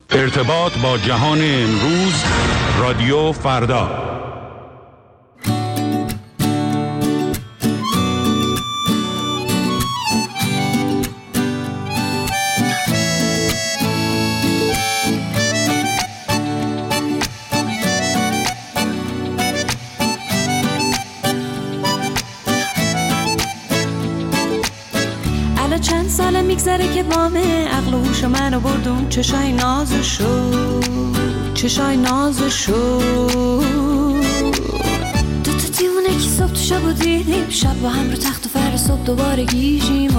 ارتباط با جهان امروز، رادیو فردا. چند ساله میگذره که وامه عقل و هوش منو بردون چشای نازشو دو تا دیونه که صبح تو شب و دیدیم شب با هم رو تخت و فر صبح دوباره گیجیم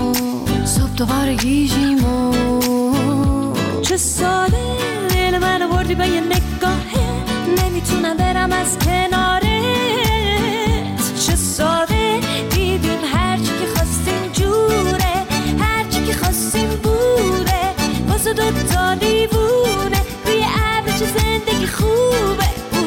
چه ساله دل منو بردی به یه نگاهه نمیتونم برم از کنارت چه ساده دیدیم هرچی که خواستیم جوره هرچی که خواستیم بوده واسه دوتا دیوونه روی ابر چه زندگی خوبه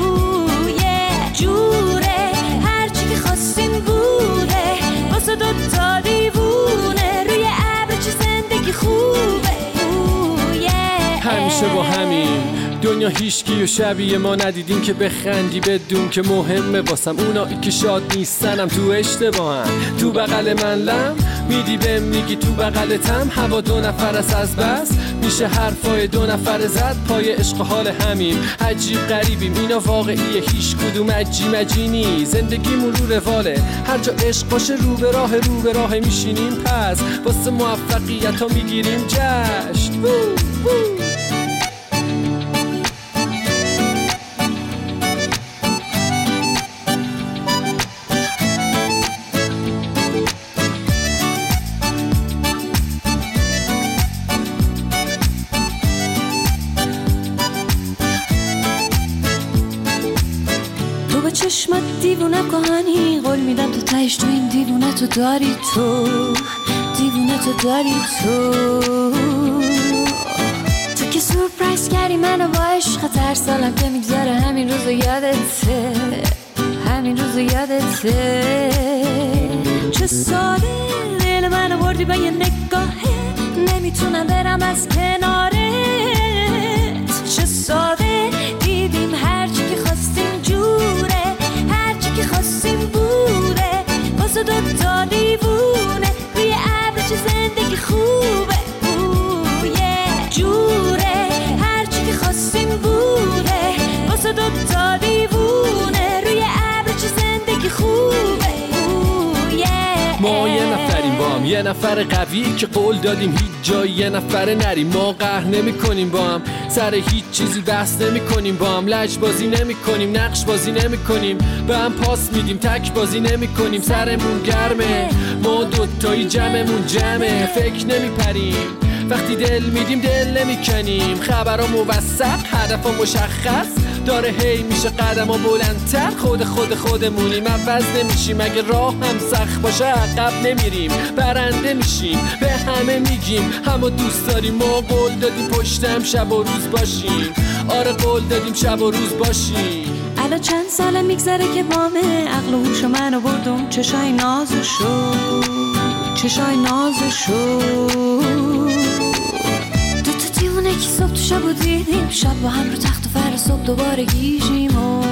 جوره هرچی که خواستیم بوده واسه دوتا دیوونه روی ابر چه زندگی خوبه همیشه با همین دنیا هیچکی و شبیه ما ندیدیم که بخندی بدون که مهمه واسم اونایی که شاد نیستنم تو اشتباهن تو بغل من لم میدی بهم میگی تو بغلتم هوا دو نفر از بس میشه حرفای دو نفر زد پای عشق حال همیم عجیب غریبیم اینا واقعیه هیچ کدوم عجی نی زندگیمون رو رواله هر جا عشق باشه رو به راه میشینیم پس واسه موفقیت ها میگیریم جشن چشمت دیوونم کهانی قول میدم تو تهش تو این دیوونه تو داری تو که سورپرایز کردی منو با عشق هر سالم که میگذره همین روزو یادته چه ساده دل منو بردی به یه نگاهه نمیتونم برم از کنارت چه ساده دیدیم هرچی که خواستیم جوره هرچی که خواستیم بوده واسه دوتا دیوونه روی ابر چه زندگی خوبه جوره هرچی که خواستیم بوده واسه دوتا دیوونه روی ابر چه زندگی خوبه ما یه نفریم با هم یه نفر قوی که قول دادیم هیچ جایی یه نفر نریم ما قهر نمی کنیم با هم سر هیچ چیزی بحث نمی کنیم با هم لج بازی نمی کنیم نقش بازی نمی کنیم به هم پاس میدیم تک بازی نمی کنیم سرمون گرمه ما دوتایی جمعمون جمعه فکر نمی پریم وقتی دل میدیم دل نمی کنیم خبرها موثق هدفها مشخص داره هی میشه قدم ها بلندتر خودمونیم عوض نمیشیم اگه راه هم سخت باشه عقب نمیریم برنده میشیم به همه میگیم همه دوست داریم ما قول دادیم پشتم شب و روز باشیم آره قول دادیم شب و روز باشیم الان چند ساله میگذره که وامه عقل و هوش منو بردم چشای نازشو دوتا دیوونه که صبح تو شب و دیدیم شب با هم رو تخت و فر صبح دوباره گیجیم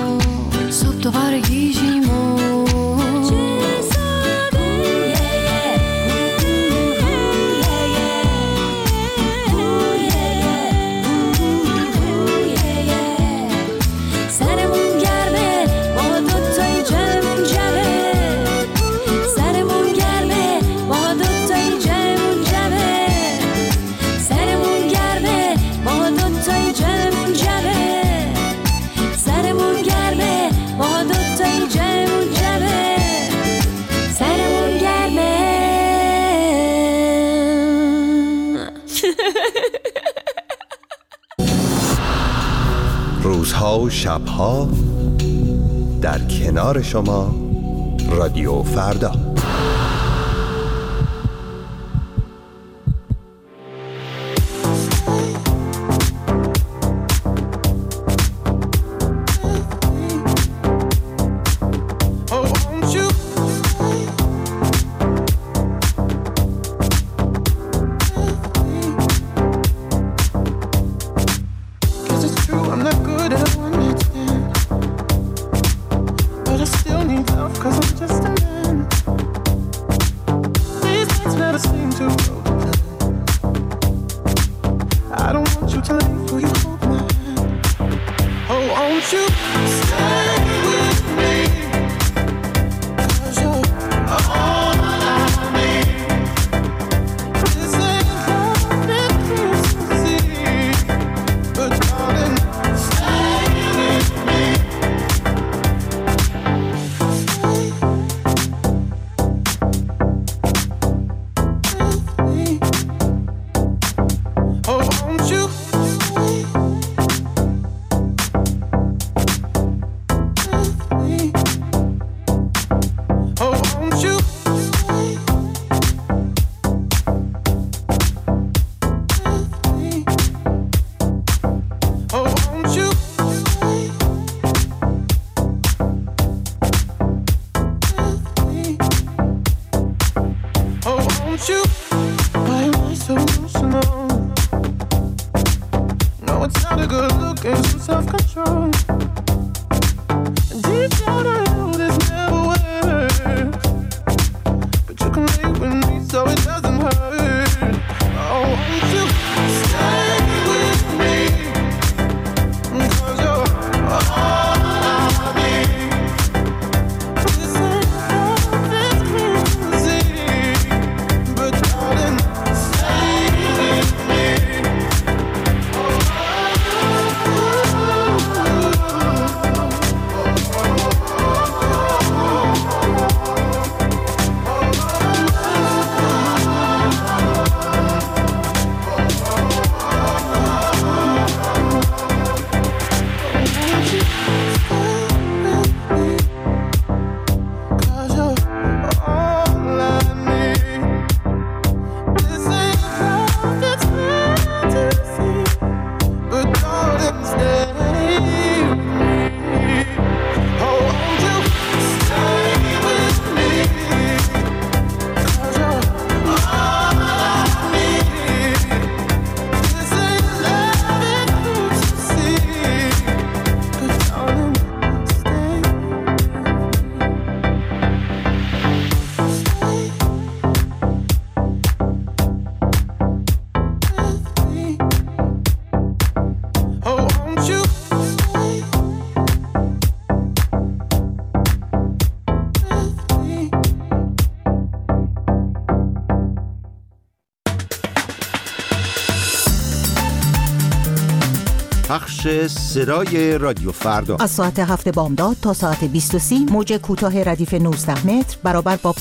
روزها و شبها در کنار شما رادیو فردا. I don't want you to leave. Will you hold my hand? Oh, won't you stay with me? 'Cause you're all I need. This ain't love, it's easy, but darling, stay with me. پخش صدای رادیو فردا از ساعت 7 بامداد تا ساعت 20:30 موج کوتاه ردیف 19 متر برابر با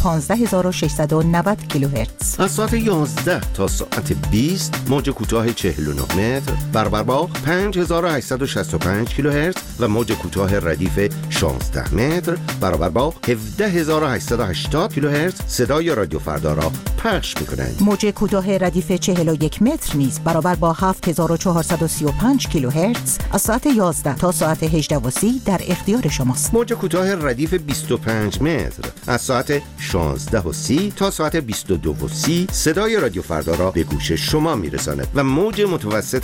15690 کیلوهرتز. از ساعت 11 تا ساعت 20 موج کوتاه 49 متر برابر با 5865 کیلوهرتز و موج کوتاه ردیف 16 متر برابر با 17880 کیلوهرتز صدای رادیو فردا را پخش می‌کنند. موج کوتاه ردیف 41 متر نیز برابر با 7435 کیلوهرتز از ساعت 11 تا ساعت 18:30 در اختیار شماست. موج کوتاه ردیف 25 متر از ساعت 16:30 تا ساعت 22:30 صدای رادیو فردا را به گوش شما میرساند و موج متوسط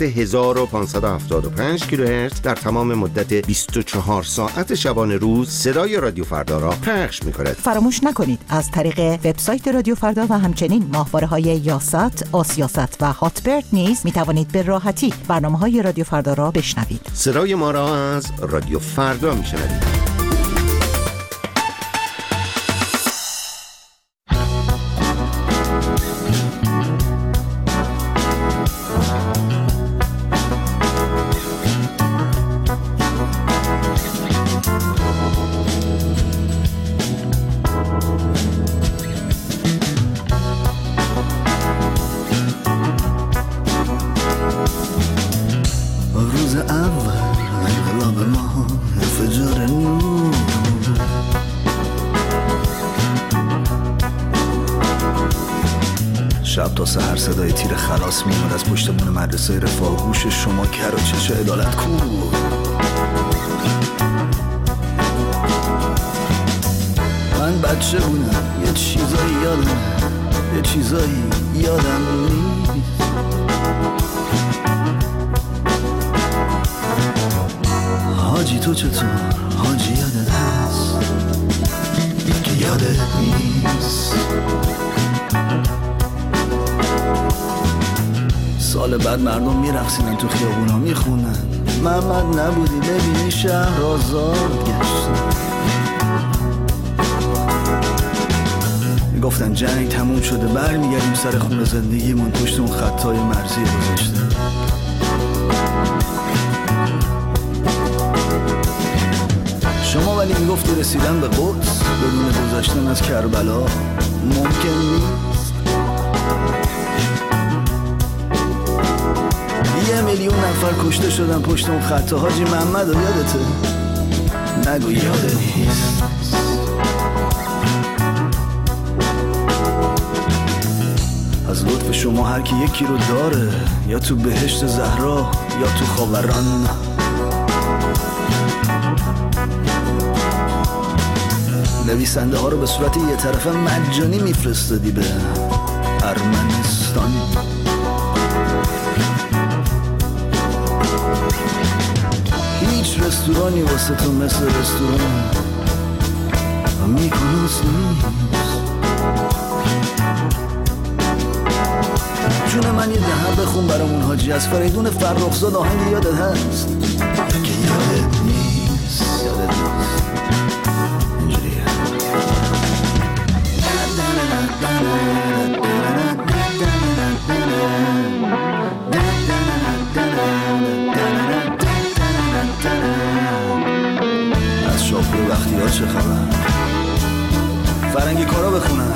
1575 کیلوهرتز در تمام مدت 24 ساعت شبانه روز صدای رادیو فردا را پخش می‌کند. فراموش نکنید از طریق وبسایت رادیو فردا و همچنین ماهواره‌های یاست، آسیاست و هاتبرد نیز می‌توانید به راحتی برنامه‌های رادیو فردا را بشنوید. صدای ما را از رادیو فردا میشنوید. شب تا سحر صدای تیر خلاص میاد از پشتمون مدرسه رفاه. گوش شما کر و چش عدالت کو. من بچه بودم یه چیزایی یادم نیست. حاجی تو چطور؟ حاجی یادت هست که یادت نیست. سال سال بعد مردم میرقصیدن تو خیابونا میخونن محمد نبودی ببینی شهر آزاد گشتن. میگفتن جنگ تموم شده برمیگردیم سر خونه زندگیمون پشت اون خطای مرزی گذاشته. شما ولی میگفتی رسیدن به قدس بدون گذشتن از کربلا ممکن نیست. 1,000,000 نفر کشته شدن پشت اون خط. حاجی محمد رو یادته؟ نگو یاده نیست. از لطف شما هر کی یکی رو داره، یا تو بهشت زهرا یا تو خاوران. نویسنده ها رو به صورت یه طرفه مجانی میفرستادی به ارمنستان. هیچ رستورانی واسه تو مثل رستوران میکنوس نیست. جون من یه دهن بخون برامون حاجی از فریدون فرخزاد آهنگ یادت هست که یادت نیست. یادت نیست اینجوریه. از شاپور وقتی ها چه خبر؟ فرنگی کارا بخونن.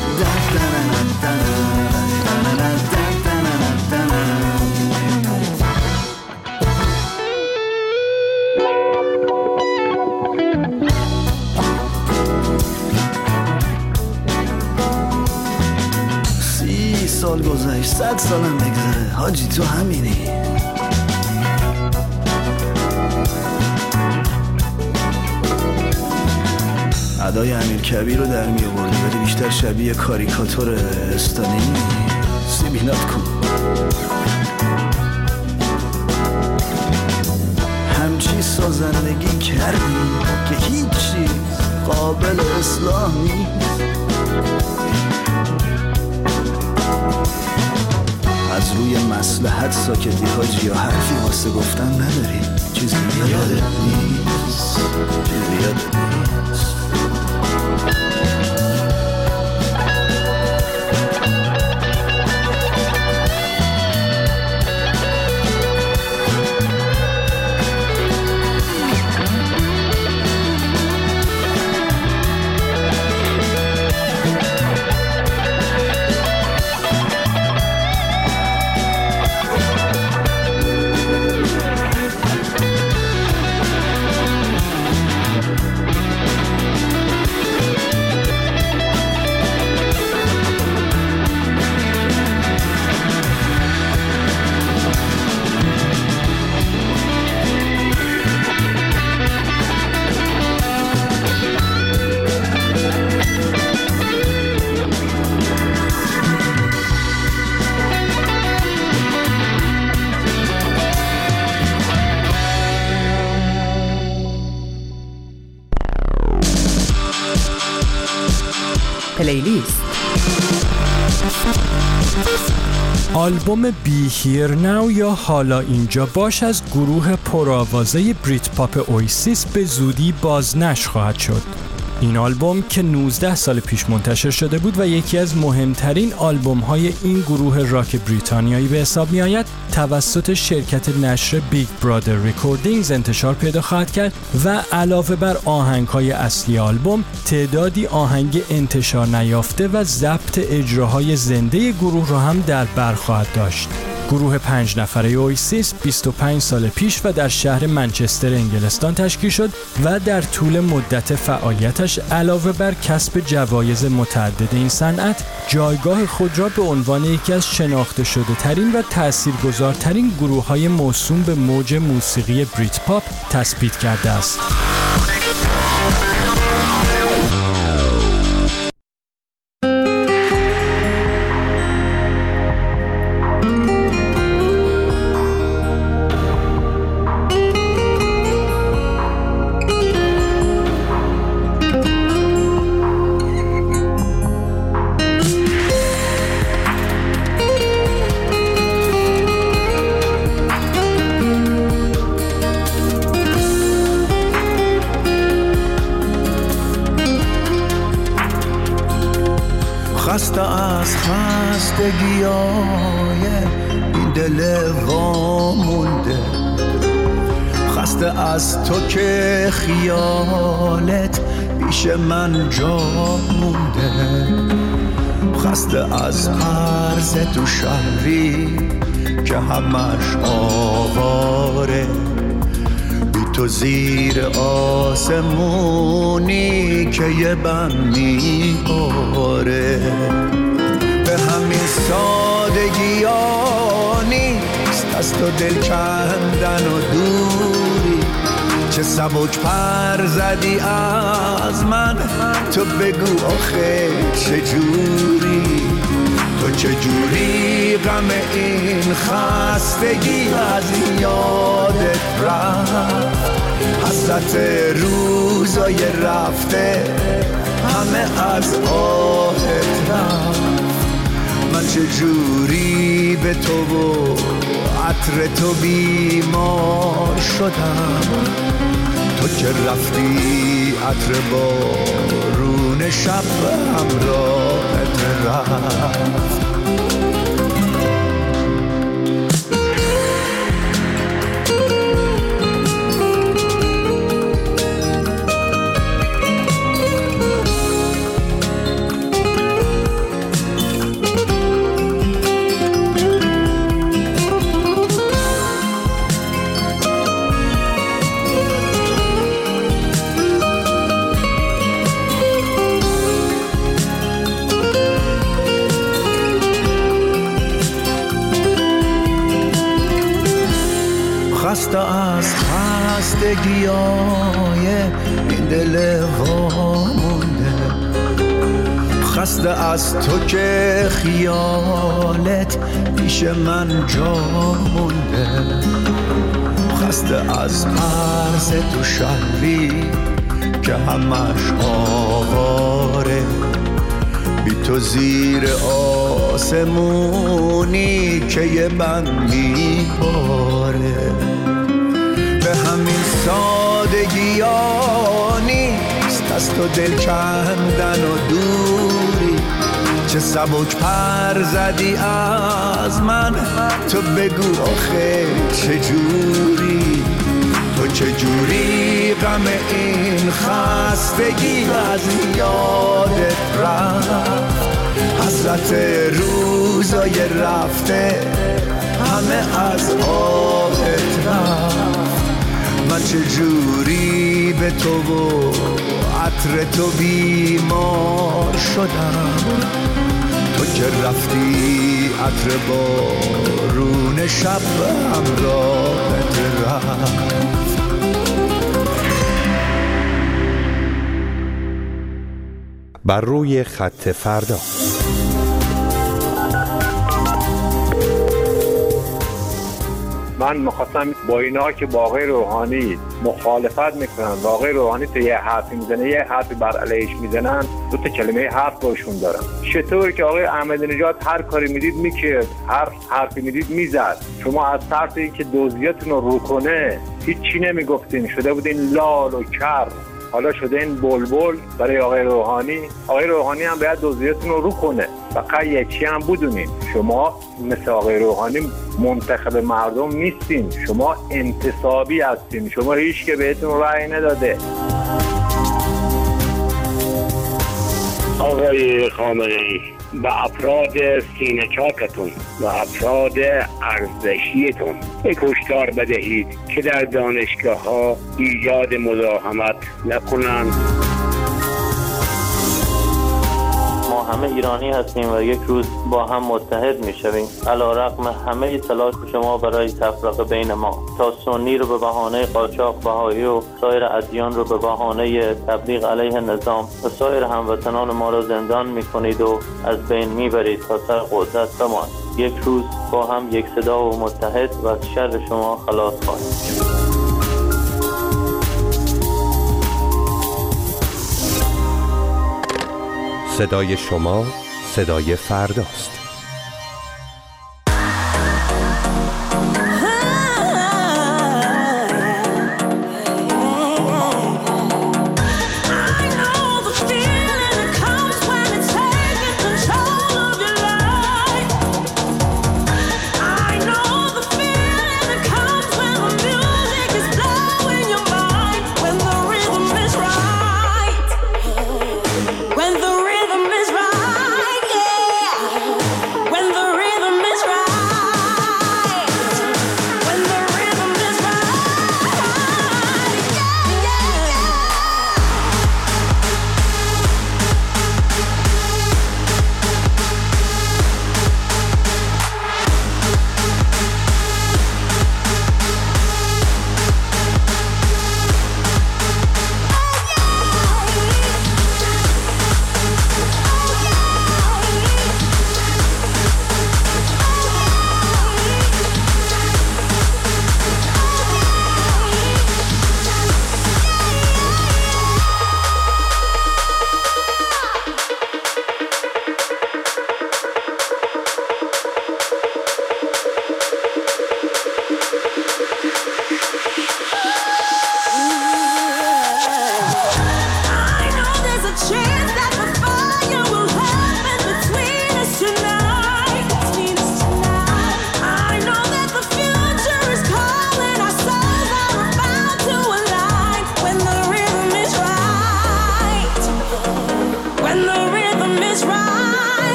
سال گذشت 100 سالم بگذره حاجی تو همینی. ادای امیرکبیر رو در می آوردی ولی بیشتر شبیه کاریکاتور استالینی. سیبیلات کن. همچی سازندگی کردی که هیچ چیز قابل اصلاح نیست. از روی مصلحت ساکتی حاجی یا حرفی واسه گفتن نداری. چیزی یادت نیست. چیزی یادت نیست. پلیلیست. آلبوم بی هیر ناو یا حالا اینجا باش از گروه پرآوازه بریت پاپ اویسیس به زودی بازنشر خواهد شد. این آلبوم که 19 سال پیش منتشر شده بود و یکی از مهمترین آلبوم‌های این گروه راک بریتانیایی به حساب می‌آید، توسط شرکت نشر بیگ برادر ریکوردینگز انتشار پیدا خواهد کرد و علاوه بر آهنگ‌های اصلی آلبوم، تعدادی آهنگ انتشار نیافته و ضبط اجراهای زنده گروه را هم در بر خواهد داشت. گروه 5 نفره اویسیس 25 سال پیش و در شهر منچستر انگلستان تشکیل شد و در طول مدت فعالیتش علاوه بر کسب جوایز متعدد این صنعت، جایگاه خود را به عنوان یکی از شناخته شده ترین و تاثیرگذارترین گروه‌های موسوم به موج موسیقی بریت پاپ تثبیت کرده است. خسته از خستگیای این دل وامونده، خسته از تو که خیالت پیش من جا مونده، خسته از عرض تو شهری که همش آواره، بی تو زیر آسمونی که یه بم میباره. به همین سادگی ها نیست از تو دل کندن و دوری، چه سبک پر زدی از من، تو بگو آخه چجوری، تو چجوری غم این خستگی از یادت رفت، حسرت روزای رفته همه از آهت رفت. من چجوری به تو و عطر تو بیمار شدم، تو که رفتی عطر بارون شب همراهت رفت. خسته از خستگیای این دل وامونده، خسته از تو که خیالت پیش من جا مونده، خسته از عرض تو شهری که همش آواره، بی تو زیر آسمونی که یه بند میباره. به همین سادگی ها نیست از تو دل کندن و دوری، چه سبک پر زدی از من، تو بگو آخه چجوری، تو چجوری غم این خستگی از یادت رفت، حسرت روزای رفته همه از آهت رفت. من چجوری به تو و عطر تو بیمار شدم، تو که رفتی عطر بارون شب همراهت رفت. بر روی خط فردا. من مخواستم با اینا که با آقای روحانی مخالفت میکنن و آقای روحانی تو یه حرفی میزنه یه حرفی بر علیهش میزنن، دو تا کلمه حرف باشون دارم. چطور که آقای احمدی نژاد هر کاری میدید میکرد، هر حرفی میدید میزد، شما از طرف اینکه دوزیاتون رو کنه هیچی نمیگفتین، شده بودین لال و کر، حالا شده این بلبل برای آقای روحانی. آقای روحانی هم باید دوزیاتون رو کنه. فقط یکی هم بدونین، شما مثل آقای روحانی منتخب مردم نیستین، شما انتصابی هستین، شما هیچ که بهتون رأی نداده. آقای خامنه‌ای، به افراد سینه چاکتون و افراد ارزشیتون هشدار بدهید که در دانشگاه ها ایجاد مزاحمت نکنند. ما همه ایرانی هستیم و یک روز با هم متحد می شویم علیرغم همه تلاش شما برای تفرقه بین ما. تا سنی رو به بهانه قاچاق، بهایی و سایر ادیان رو به بهانه تبلیغ علیه نظام و سایر هموطنان ما را زندان می کنید و از بین می برید تا سر قدرت بمان. یک روز با هم یک صدا و متحد و از شر شما خلاص خواهیم شد. صدای شما صدای فرداست. I know the feeling that comes when it's taking control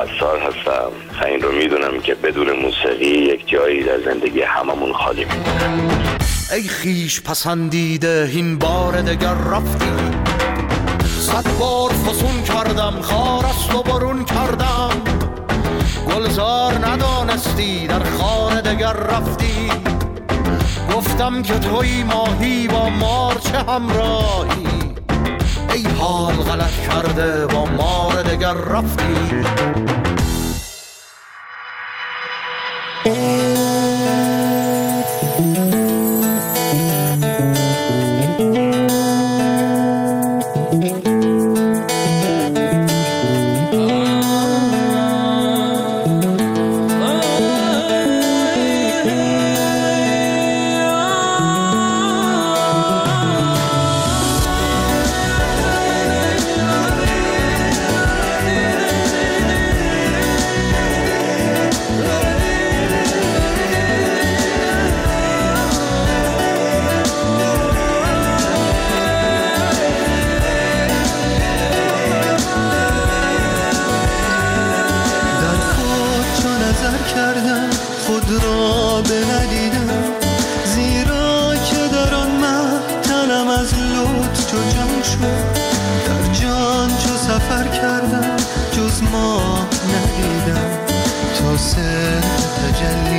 پرستار هستم. این رو میدونم که بدون موسیقی یک جایی در زندگی هممون خالی میمونه. ای خیش پسندیده این بار دگر رفتی، 100 بار فسون کردم خارست و برون کردم، گلزار ندانستی در خانه دگر رفتی، گفتم که توی ماهی با مار چه همراهی، ای حال غلط کرده با مار دگر رفتی. تجلی